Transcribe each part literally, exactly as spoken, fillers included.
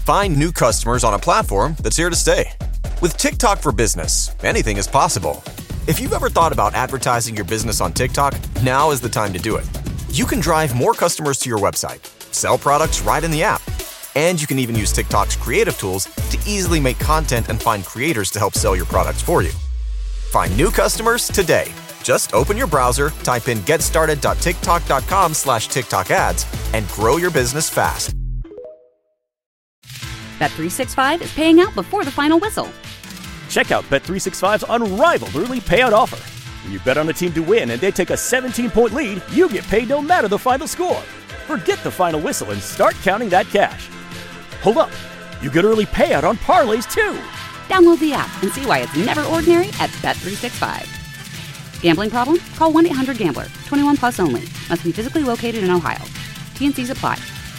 Find new customers on a platform that's here to stay. With TikTok for Business, anything is possible. If you've ever thought about advertising your business on TikTok, now is the time to do it. You can drive more customers to your website, sell products right in the app, and you can even use TikTok's creative tools to easily make content and find creators to help sell your products for you. Find new customers today. Just open your browser, type in getstarted.tiktok.com slash TikTok ads, and grow your business fast. Bet three sixty-five is paying out before the final whistle. Check out Bet three sixty-five's unrivaled early payout offer. When you bet on a team to win and they take a seventeen-point lead, you get paid no matter the final score. Forget the final whistle and start counting that cash. Hold up. You get early payout on parlays, too. Download the app and see why it's never ordinary at Bet three sixty-five. Gambling problem? Call one eight hundred gambler. twenty-one plus only. Must be physically located in Ohio. T N Cs apply.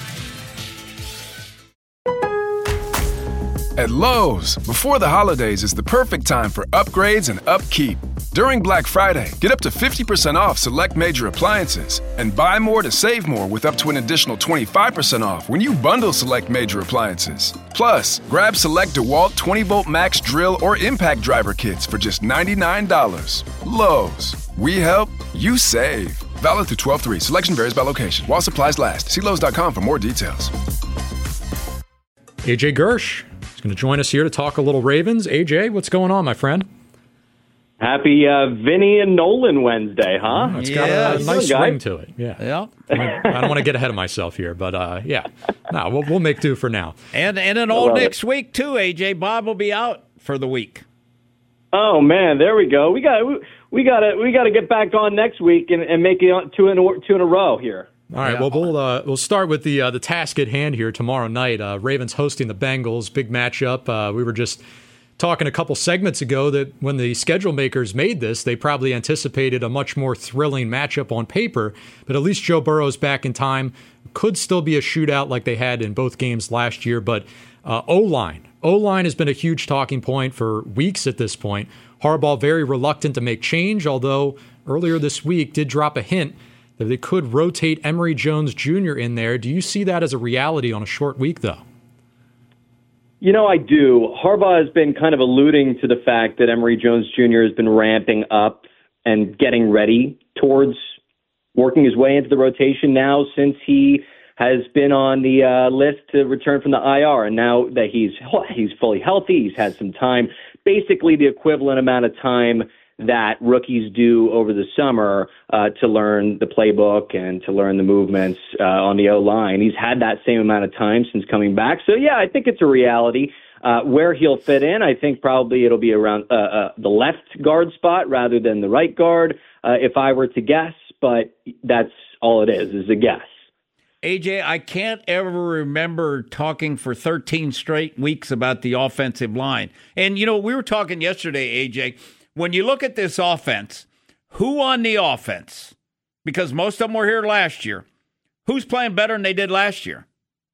At Lowe's, before the holidays is the perfect time for upgrades and upkeep. During Black Friday, get up to fifty percent off select major appliances and buy more to save more with up to an additional twenty-five percent off when you bundle select major appliances. Plus, grab select DeWalt twenty volt max drill or impact driver kits for just ninety-nine dollars. Lowe's, we help, you save. Valid through twelve three. Selection varies by location. While supplies last. See Lowe's dot com for more details. A J Gersh is going to join us here to talk a little Ravens. A J, what's going on, my friend? Happy uh, Vinny and Nolan Wednesday, huh? Oh, it's yeah. got a, a nice doing, ring to it. Yeah. Yeah. I don't want to get ahead of myself here, but uh, yeah. No, we'll, we'll make do for now. And and an all next it. week, too, A J. Bob will be out for the week. Oh, man, there we go. We got we, we got to we got to get back on next week and, and make it two in, a, two in a row here. All right, well, we'll uh, we'll start with the uh, the task at hand here tomorrow night. Uh, Ravens hosting the Bengals, big matchup. Uh, we were just talking a couple segments ago that when the schedule makers made this, they probably anticipated a much more thrilling matchup on paper, but at least Joe Burrow's back in time. Could still be a shootout like they had in both games last year, but uh, O-line. O-line has been a huge talking point for weeks at this point. Harbaugh very reluctant to make change, although earlier this week did drop a hint that they could rotate Emory Jones Junior in there. Do you see that as a reality on a short week, though? You know, I do. Harbaugh has been kind of alluding to the fact that Emory Jones Junior has been ramping up and getting ready towards working his way into the rotation now since he has been on the uh, list to return from the I R. And now that he's he's fully healthy, he's had some time, basically the equivalent amount of time that rookies do over the summer uh, to learn the playbook and to learn the movements uh, on the O-line. He's had that same amount of time since coming back. So, yeah, I think it's a reality. Uh, where he'll fit in, I think probably it'll be around uh, uh, the left guard spot rather than the right guard, uh, if I were to guess. But that's all it is, is a guess. A J, I can't ever remember talking for thirteen straight weeks about the offensive line. And, you know, we were talking yesterday, A J, when you look at this offense, who on the offense, because most of them were here last year, who's playing better than they did last year?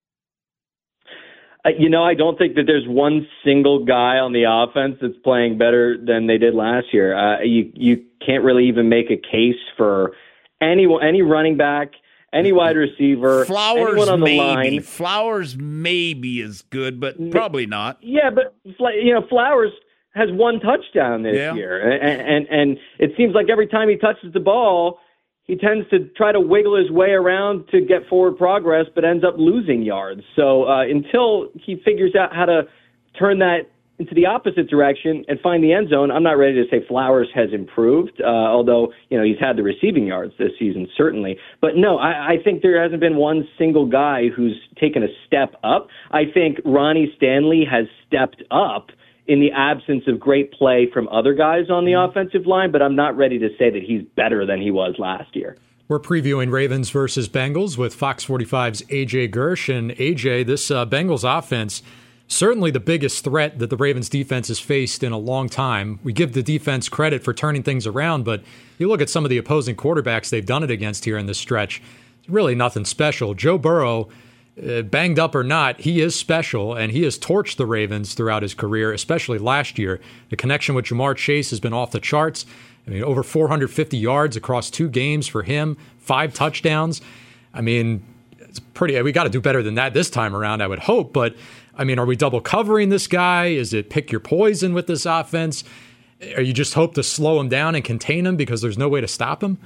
Uh, you know, I don't think that there's one single guy on the offense that's playing better than they did last year. Uh, you you can't really even make a case for any any running back, any wide receiver, Flowers anyone on the maybe. line. Flowers maybe is good, but probably not. Yeah, but you know, Flowers has one touchdown this yeah. year, and, and and it seems like every time he touches the ball, he tends to try to wiggle his way around to get forward progress, but ends up losing yards. So uh, until he figures out how to turn that into the opposite direction and find the end zone, I'm not ready to say Flowers has improved, uh, although you know he's had the receiving yards this season, certainly. But no, I, I think there hasn't been one single guy who's taken a step up. I think Ronnie Stanley has stepped up in the absence of great play from other guys on the offensive line, but I'm not ready to say that he's better than he was last year. We're previewing Ravens versus Bengals with Fox forty-five's A J Gersh. And A J, this uh, Bengals offense, certainly the biggest threat that the Ravens defense has faced in a long time. We give the defense credit for turning things around, but you look at some of the opposing quarterbacks they've done it against here in this stretch, it's really nothing special. Joe Burrow, Uh, banged up or not, he is special, and he has torched the Ravens throughout his career, especially last year. The connection with Jamar Chase has been off the charts. I mean, over four hundred fifty yards across two games for him, five touchdowns. I mean, it's pretty. We got to do better than that this time around, I would hope. But I mean, are we double covering this guy? Is it pick your poison with this offense? Are you just hope to slow him down and contain him because there's no way to stop him?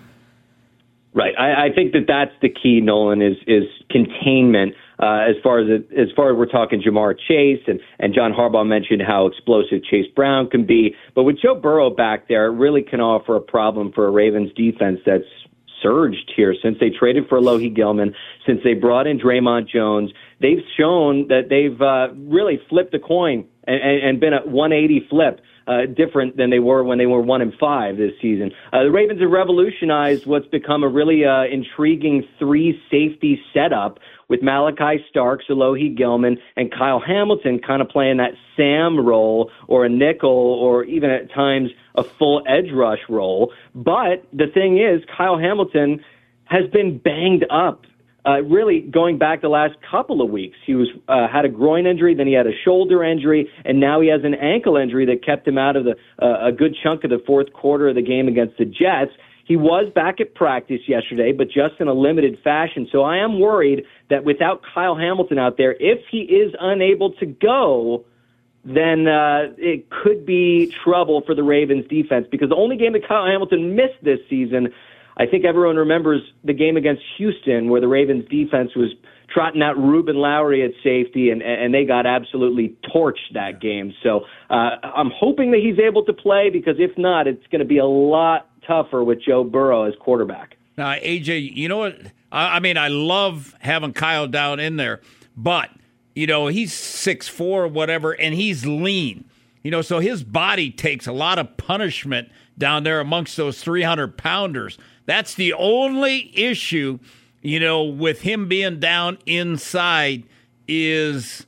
Right. I, I think that that's the key, Nolan, is is containment. Uh, as far as it, as far as we're talking Jamar Chase, and, and John Harbaugh mentioned how explosive Chase Brown can be. But with Joe Burrow back there, it really can offer a problem for a Ravens defense that's surged here since they traded for Alohi Gilman, since they brought in Draymond Jones. They've shown that they've uh, really flipped a coin and, and, and been a one eighty flip. Uh, different than they were when they were one and five this season. Uh, the Ravens have revolutionized what's become a really uh, intriguing three safety setup with Malachi Starks, Alohi Gilman, and Kyle Hamilton kind of playing that Sam role or a nickel or even at times a full edge rush role. But the thing is, Kyle Hamilton has been banged up. Uh, really, going back the last couple of weeks, he was uh, had a groin injury, then he had a shoulder injury, and now he has an ankle injury that kept him out of the uh, a good chunk of the fourth quarter of the game against the Jets. He was back at practice yesterday, but just in a limited fashion. So I am worried that without Kyle Hamilton out there, if he is unable to go, then uh, it could be trouble for the Ravens defense, because the only game that Kyle Hamilton missed this season, I think everyone remembers the game against Houston where the Ravens defense was trotting out Ruben Lowry at safety, and, and they got absolutely torched that game. So uh, I'm hoping that he's able to play, because if not, it's going to be a lot tougher with Joe Burrow as quarterback. Now, A J, you know what? I, I mean, I love having Kyle down in there, but, you know, he's six foot four or whatever, and he's lean. You know, so his body takes a lot of punishment down there amongst those three hundred pounders. That's the only issue, you know, with him being down inside is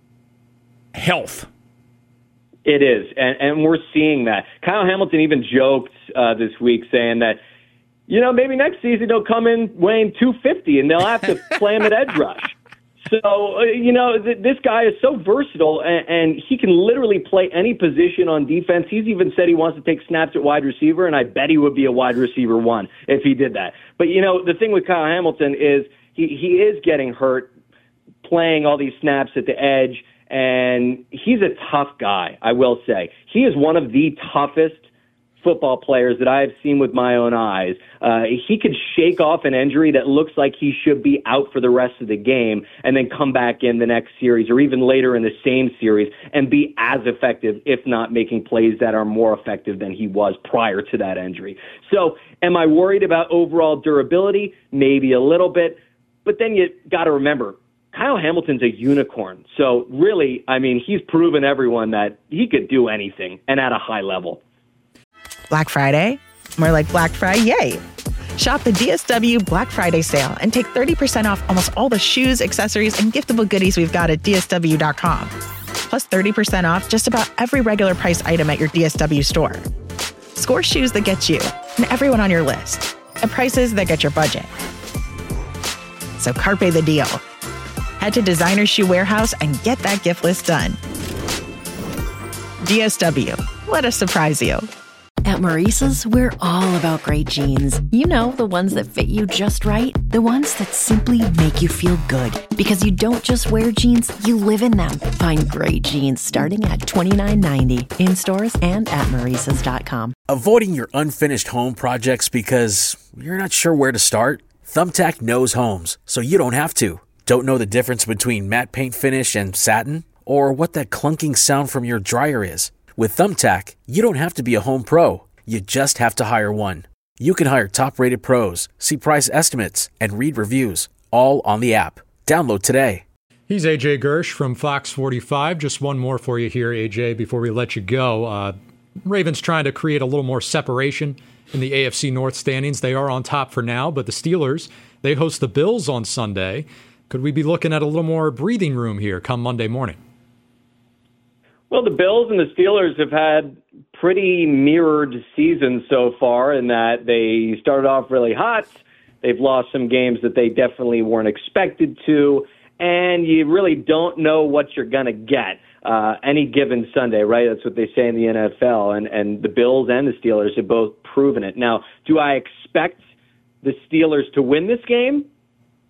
health. It is, and, and we're seeing that. Kyle Hamilton even joked uh, this week saying that, you know, maybe next season he'll come in weighing two fifty and they'll have to play him at edge rush. So, uh, you know, th- this guy is so versatile, and, and he can literally play any position on defense. He's even said he wants to take snaps at wide receiver, and I bet he would be a wide receiver one if he did that. But, you know, the thing with Kyle Hamilton is he, he is getting hurt playing all these snaps at the edge, and he's a tough guy, I will say. He is one of the toughest football players that I have seen with my own eyes. Uh, he could shake off an injury that looks like he should be out for the rest of the game and then come back in the next series or even later in the same series and be as effective, if not making plays that are more effective than he was prior to that injury. So am I worried about overall durability? Maybe a little bit. But then you got to remember, Kyle Hamilton's a unicorn. So really, I mean, he's proven everyone that he could do anything and at a high level. Black Friday? More like Black Friday. Shop the D S W Black Friday sale and take thirty percent off almost all the shoes, accessories, and giftable goodies we've got at D S W dot com. Plus thirty percent off just about every regular price item at your D S W store. Score shoes that get you and everyone on your list at prices that get your budget. So carpe the deal. Head to Designer Shoe Warehouse and get that gift list done. D S W. Let us surprise you. At Maurice's, we're all about great jeans. You know, the ones that fit you just right. The ones that simply make you feel good. Because you don't just wear jeans, you live in them. Find great jeans starting at twenty-nine ninety in stores and at Maurice's dot com. Avoiding your unfinished home projects because you're not sure where to start? Thumbtack knows homes, so you don't have to. Don't know the difference between matte paint finish and satin? Or what that clunking sound from your dryer is? With Thumbtack, you don't have to be a home pro. You just have to hire one. You can hire top-rated pros, see price estimates, and read reviews, all on the app. Download today. He's A J Gersh from Fox forty-five. Just one more for you here, A J, before we let you go. Uh, Ravens trying to create a little more separation in the A F C North standings. They are on top for now, but the Steelers, they host the Bills on Sunday. Could we be looking at a little more breathing room here come Monday morning? Well, the Bills and the Steelers have had pretty mirrored seasons so far in that they started off really hot. They've lost some games that they definitely weren't expected to, and you really don't know what you're going to get uh, any given Sunday, right? That's what they say in the N F L, and, and the Bills and the Steelers have both proven it. Now, do I expect the Steelers to win this game?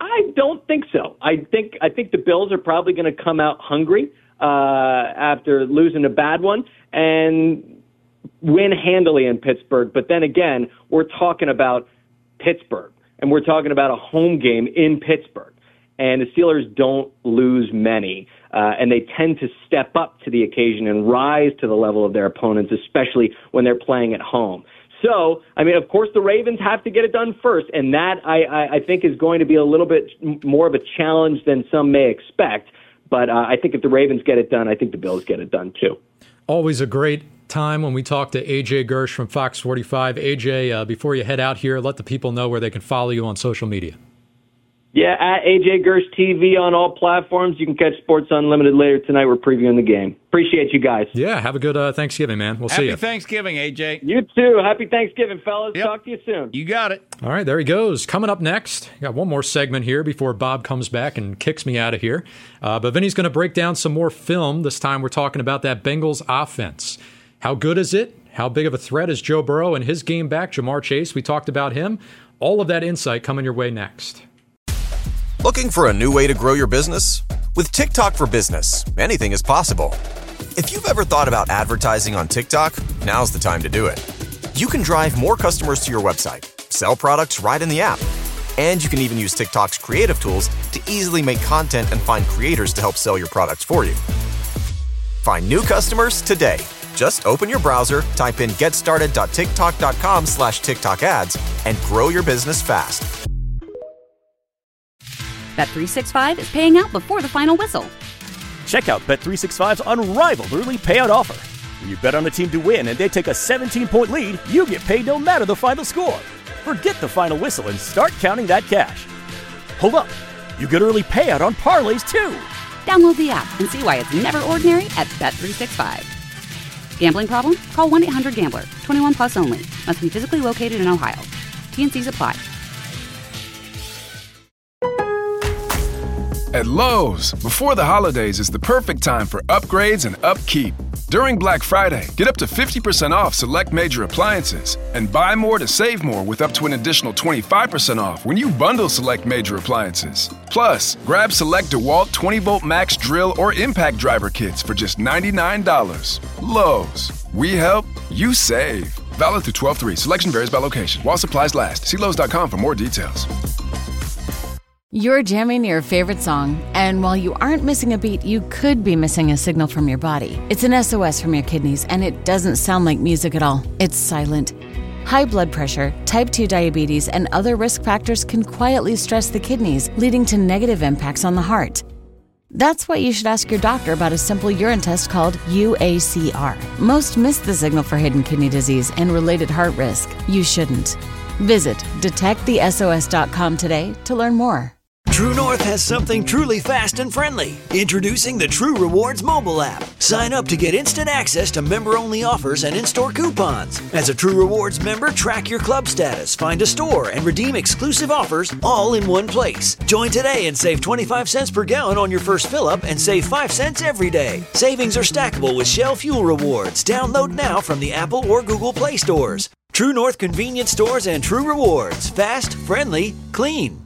I don't think so. I think I think the Bills are probably going to come out hungry uh, after losing a bad one and win handily in Pittsburgh. But then again, we're talking about Pittsburgh, and we're talking about a home game in Pittsburgh. And the Steelers don't lose many, uh, and they tend to step up to the occasion and rise to the level of their opponents, especially when they're playing at home. So, I mean, of course, the Ravens have to get it done first, and that, I, I, I think, is going to be a little bit more of a challenge than some may expect. But uh, I think if the Ravens get it done, I think the Bills get it done, too. Always a great time when we talk to A J Gersh from Fox forty-five. A J, uh, before you head out here, let the people know where they can follow you on social media. Yeah, at A J Gersh T V on all platforms. You can catch Sports Unlimited later tonight. We're previewing the game. Appreciate you guys. Yeah, have a good uh, Thanksgiving, man. We'll Happy see you. Happy Thanksgiving, A J. You too. Happy Thanksgiving, fellas. Yep. Talk to you soon. You got it. All right, there he goes. Coming up next, got one more segment here before Bob comes back and kicks me out of here. Uh, but Vinny's going to break down some more film. This time we're talking about that Bengals offense. How good is it? How big of a threat is Joe Burrow and his game back? Jamar Chase, we talked about him. All of that insight coming your way next. Looking for a new way to grow your business? With TikTok for Business, anything is possible. If you've ever thought about advertising on TikTok, now's the time to do it. You can drive more customers to your website, sell products right in the app, and you can even use TikTok's creative tools to easily make content and find creators to help sell your products for you. Find new customers today. Just open your browser, type in getstarted.tiktok.com slash TikTok ads, and grow your business fast. Bet three sixty-five is paying out before the final whistle. Check out Bet three sixty-five's unrivaled early payout offer. When you bet on a team to win and they take a seventeen-point lead, you get paid no matter the final score. Forget the final whistle and start counting that cash. Hold up. You get early payout on parlays, too. Download the app and see why it's never ordinary at Bet three sixty-five. Gambling problem? Call one eight hundred gambler. twenty-one plus only. Must be physically located in Ohio. T and C's apply. At Lowe's, before the holidays is the perfect time for upgrades and upkeep. During Black Friday, get up to fifty percent off select major appliances and buy more to save more with up to an additional twenty-five percent off when you bundle select major appliances. Plus, grab select DeWalt twenty volt max drill or impact driver kits for just ninety-nine dollars. Lowe's, we help, you save. Valid through twelve three. Selection varies by location. While supplies last. See Lowe's dot com for more details. You're jamming your favorite song, and while you aren't missing a beat, you could be missing a signal from your body. It's an S O S from your kidneys, and it doesn't sound like music at all. It's silent. High blood pressure, type two diabetes, and other risk factors can quietly stress the kidneys, leading to negative impacts on the heart. That's why you should ask your doctor about a simple urine test called U A C R. Most miss the signal for hidden kidney disease and related heart risk. You shouldn't. Visit detect the S O S dot com today to learn more. True North has something truly fast and friendly. Introducing the True Rewards mobile app. Sign up to get instant access to member-only offers and in-store coupons. As a True Rewards member, track your club status, find a store, and redeem exclusive offers all in one place. Join today and save twenty-five cents per gallon on your first fill-up and save five cents every day. Savings are stackable with Shell Fuel Rewards. Download now from the Apple or Google Play stores. True North Convenience Stores and True Rewards. Fast, friendly, clean.